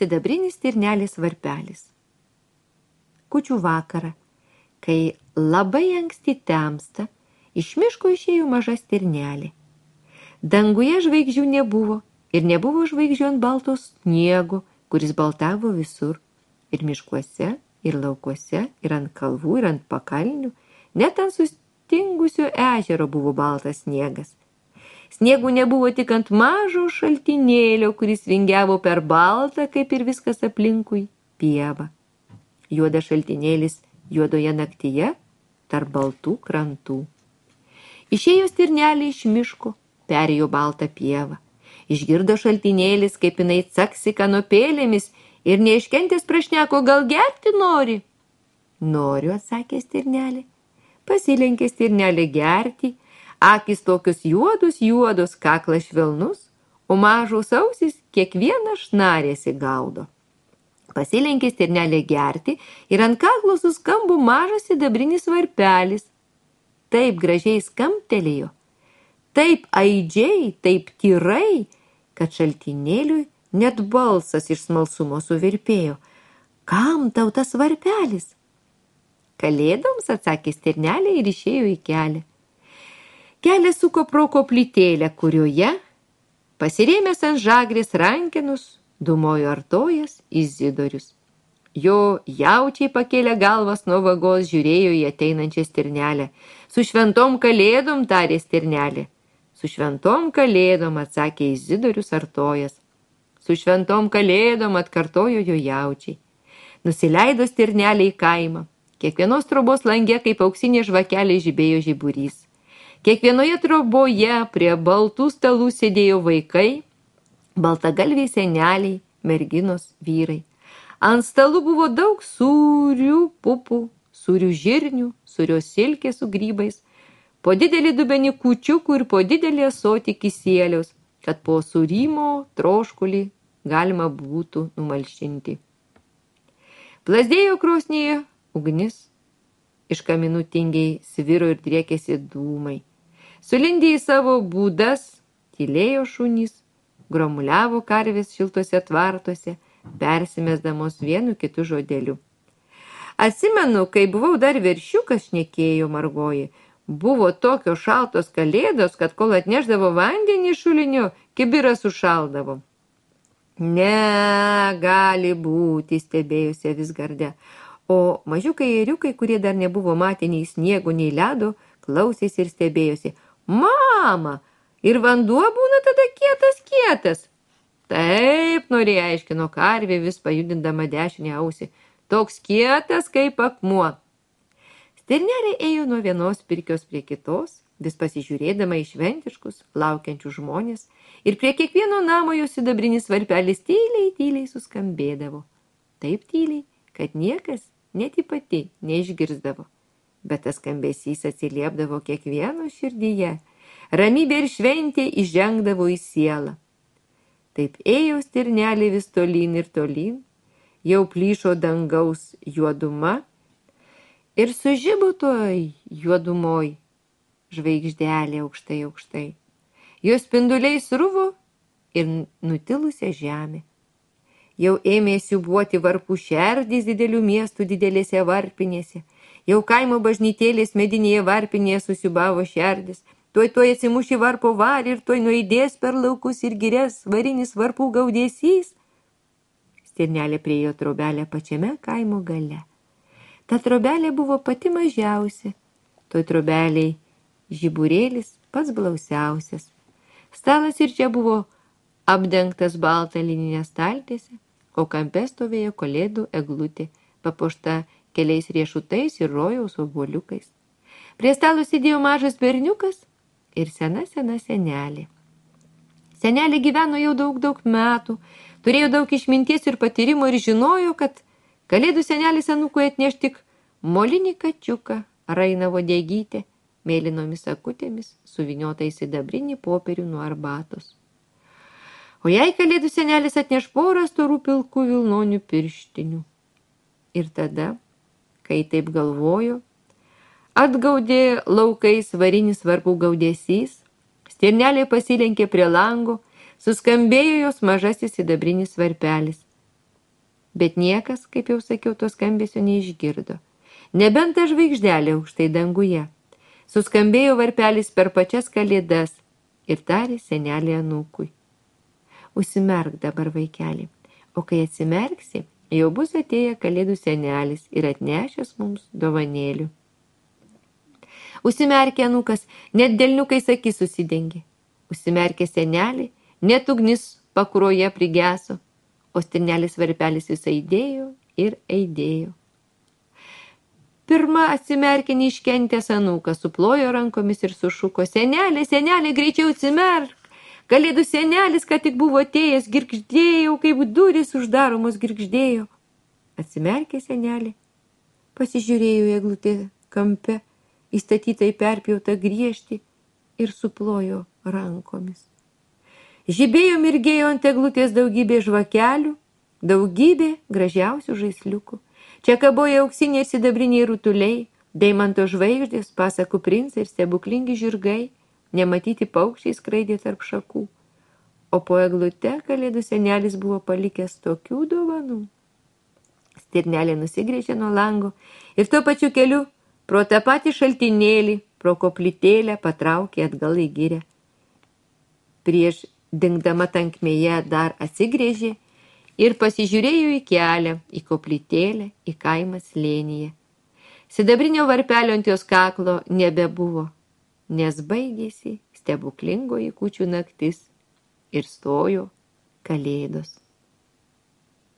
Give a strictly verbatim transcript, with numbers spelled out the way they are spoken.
Sidabrinis stirnelės varpelis. Kūčių vakarą, kai labai anksti temsta, iš miško išėjo maža stirnelė. Danguje žvaigždžių nebuvo ir nebuvo žvaigždžių ant balto sniego, kuris baltavo visur. Ir miškuose, ir laukuose, ir ant kalvų, ir ant pakalnių, net ant sustingusio ežero buvo baltas sniegas. Sniegų nebuvo tik ant mažo šaltinėlio, kuris vingiavo per baltą, kaip ir viskas aplinkui, pievą. Juodas šaltinėlis juodoje naktyje tarp baltų krantų. Išėjo stirnelė iš miško, perėjo baltą pievą. Išgirdo šaltinėlis, kaip jinai caksi kanopėlėmis ir neiškentęs prašneko, gal gerti nori? Noriu, atsakė stirnelė. Pasilenkė stirnelė gerti, akys tokius juodus juodos, kaklas švelnus, o mažos ausis kiekvieną šnarėsi gaudo. Pasilenkė stirnelė gerti ir ant kaklo suskambo mažas sidabrinis varpelis. Taip gražiai skambtelėjo, taip aidžiai, taip tyrai, kad šaltinėliui net balsas iš smalsumo suvirpėjo. Kam tau tas varpelis? Kalėdoms, atsakė stirnelė ir išėjo į kelią. Kelias suko pro koplytėlę, kurioje, pasirėmęs ant žagrės rankenus, dūmojo artojas Izidorius. Jo jaučiai pakėlė galvas nuo vagos, žiūrėjo į ateinančią stirnelę. Su šventom kalėdom, tarė stirnelė. Su šventom kalėdom, atsakė Izidorius artojas. Su šventom kalėdom, atkartojo jo jaučiai. Nusileido stirnelė į kaimą. Kiekvienos trobos lange, kaip auksinė žvakelė, žibėjo žiburys. Kiekvienoje troboje prie baltų stalų sėdėjo vaikai, baltagalviai seneliai, merginos, vyrai. Ant stalų buvo daug sūrių pupų, sūrių žirnių, sūrios silkės su grybais, po didelį dubenį kūčiukų ir po didelį ąsotį kisieliaus, kad po sūrymo troškulį galima būtų numalšinti. Plazdėjo krosnyje ugnis, iš kaminų tingiai sviro ir driekėsi dūmai. Sulindę į savo būdas, tylėjo šunys, gromuliavo karvės šiltose tvartuose, persimesdamos vienu kitu žodeliu. Atsimenu, kai buvau dar veršiukas, šnekėjo Margoji, buvo tokios šaltos kalėdos, kad kol atnešdavo vandenį iš šulinio, kibiras užšaldavo. Ne, gali būti, stebėjusi Visgarde. O mažiukai ėriukai, kurie dar nebuvo matę nei sniego, nei ledo, klausėsi ir stebėjosi. Mama, ir vanduo būna tada kietas kietas. Taip, norėjo aiškino karvė, vis pajudindama dešinę ausį. Toks kietas kaip akmuo. Stirnelė ėjo nuo vienos pirkios prie kitos, vis pasižiūrėdama į šventiškus, laukiančius žmonės, ir prie kiekvieno namo jos sidabrinis varpelis tyliai, tyliai suskambėdavo. Taip tyliai, kad niekas net į pati neišgirsdavo. Bet tas skambesys atsiliepdavo kiekvieno širdyje. Ramybė ir šventė įžengdavo į sielą. Taip ėjo stirnelė vis tolyn ir tolyn, jau plyšo dangaus juoduma ir sužibo toj juodumoj žvaigždelė aukštai aukštai. Jos spinduliai sruvo ir nutilusią žemę. Jau ėmė siūbuoti varpų šerdys didelių miestų didelėse varpinėse. Jau kaimo bažnytėlės medinėje varpinėje susiūbavo šerdis. Tuoj tuoj atsimuš į varpo varį ir tuoj nueidės per laukus ir girias varinis varpų gaudesys. Stirnelė priėjo trobelę pačiame kaimo gale. Ta trobelė buvo pati mažiausia. Toj trobeliai žiburėlis pats blausiausias. Stalas ir čia buvo apdengtas baltą lininę staltiesę, o kampe stovėjo kalėdų eglutė, papuošta keliais riešutais ir rojaus obuoliukais. Prie stalo sėdėjo mažas berniukas ir sena sena senelė. Senelė gyveno jau daug daug metų, turėjo daug išminties ir patyrimo ir žinojo, kad kalėdų senelis anūkui atneš tik molinį kačiuką, rainavo dėgytę, mėlynomis akutėmis, suvyniotai sidabrinį popierių nuo arbatos. O jei kalėdų senelis atneš porą storų pilkų vilnonių pirštinių. Ir tada, kai taip galvojo, atgaudė laukais varinis varpų gaudesys, stirnelė pasilenkė prie lango, suskambėjo jos mažasis sidabrinis varpelis. Bet niekas, kaip jau sakiau, to skambesio neišgirdo. Nebent ta žvaigždelė aukštai danguje. Suskambėjo varpelis per pačias kalėdas ir tarė senelį anūkui. Užsimerk dabar, vaikeli, o kai atsimerksi, jau bus atėję kalėdų senelis ir atnešęs mums dovanėlių. Užsimerkė anūkas, net delniukais akis susidengė. Užsimerkė senelį, net ugnis pakuroje prigeso, o stirnelis varpelis vis aidėjo ir aidėjo. Pirma atsimerkė neiškentęs anūkas, suplojo rankomis ir sušuko, senelė, senelė, greičiau atsimerk. Kalėdų senelis, ką tik buvo atėjęs, girgždėjau, kaip durys uždaromos girgždėjo. Atsimerkė senelė, pasižiūrėjo į eglutę kampe, įstatytai perpjautą griežtį ir suplojo rankomis. Žibėjo mirgėjo ant eglutės daugybė žvakelių, daugybė gražiausių žaisliukų. Čia kaboja auksiniai sidabriniai rutuliai, deimanto žvaigždės, pasakų princai ir stebuklingi žirgai, nematyti paukščiai skraidė tarp šakų. O po eglute kalėdų senelis buvo palikęs tokių dovanų. Stirnelė nusigręžė nuo lango ir tuo pačiu keliu pro tą patį šaltinėlį, pro koplytėlę patraukė atgal į girią. Prieš dingdama tankmėje dar atsigrėžė ir pasižiūrėjo į kelią, į koplytėlę, į kaimą slėnyje. Sidabrinio varpelio ant jos kaklo nebebuvo, nes baigėsi stebuklingoji kūčių naktis ir stojo kalėdos.